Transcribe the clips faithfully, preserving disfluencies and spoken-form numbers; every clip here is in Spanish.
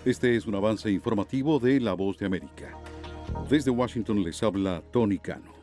Este es un avance informativo de La Voz de América. Desde Washington les habla Tony Cano.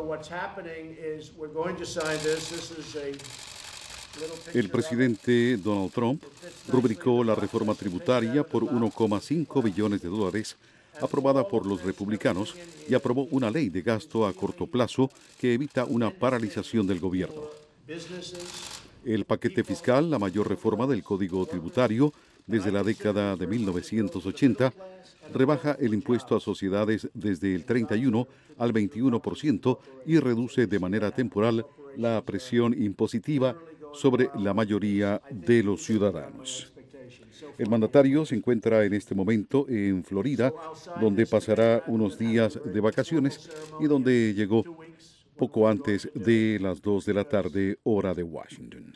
El presidente Donald Trump rubricó la reforma tributaria por uno coma cinco billones de dólares aprobada por los republicanos y aprobó una ley de gasto a corto plazo que evita una paralización del gobierno. El paquete fiscal, la mayor reforma del Código Tributario desde la década de mil novecientos ochenta, rebaja el impuesto a sociedades desde el treinta y uno al veintiuno por ciento y reduce de manera temporal la presión impositiva sobre la mayoría de los ciudadanos. El mandatario se encuentra en este momento en Florida, donde pasará unos días de vacaciones y donde llegó poco antes de las dos de la tarde, hora de Washington.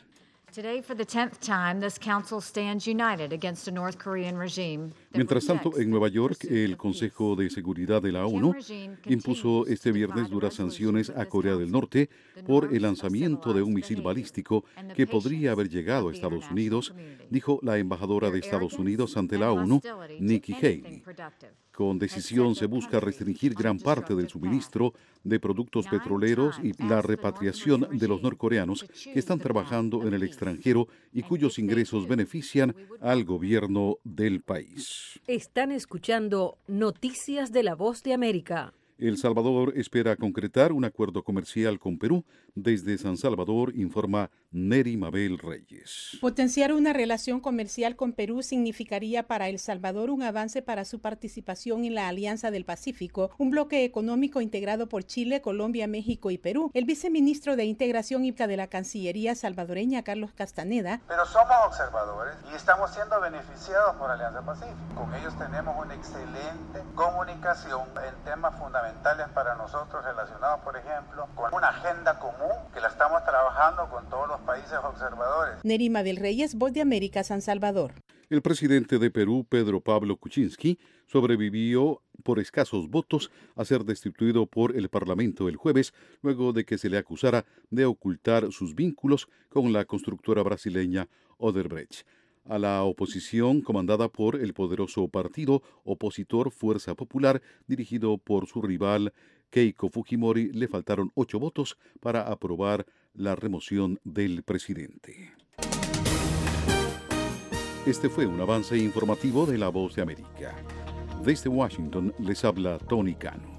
Mientras tanto, en Nueva York, el Consejo de Seguridad de la ONU impuso este viernes duras sanciones a Corea del Norte por el lanzamiento de un misil balístico que podría haber llegado a Estados Unidos, dijo la embajadora de Estados Unidos ante la ONU, Nikki Haley. Con decisión se busca restringir gran parte del suministro de productos petroleros y la repatriación de los norcoreanos que están trabajando en el extranjero y cuyos ingresos benefician al gobierno del país. Están escuchando Noticias de la Voz de América. El Salvador espera concretar un acuerdo comercial con Perú. Desde San Salvador, informa Neri Mabel Reyes. Potenciar una relación comercial con Perú significaría para El Salvador un avance para su participación en la Alianza del Pacífico, un bloque económico integrado por Chile, Colombia, México y Perú. El viceministro de Integración y de la Cancillería salvadoreña, Carlos Castaneda. Pero somos observadores y estamos siendo beneficiados por Alianza Pacífico. Con ellos tenemos una excelente comunicación en temas fundamentales para nosotros relacionados, por ejemplo, con una agenda común que la estamos trabajando con todos los países observadores. Nerima del Reyes, Voz de América, San Salvador. El presidente de Perú, Pedro Pablo Kuczynski, sobrevivió por escasos votos a ser destituido por el Parlamento el jueves, luego de que se le acusara de ocultar sus vínculos con la constructora brasileña Odebrecht. A la oposición, comandada por el poderoso partido opositor Fuerza Popular, dirigido por su rival Keiko Fujimori, le faltaron ocho votos para aprobar la remoción del presidente. Este fue un avance informativo de La Voz de América. Desde Washington les habla Tony Cano.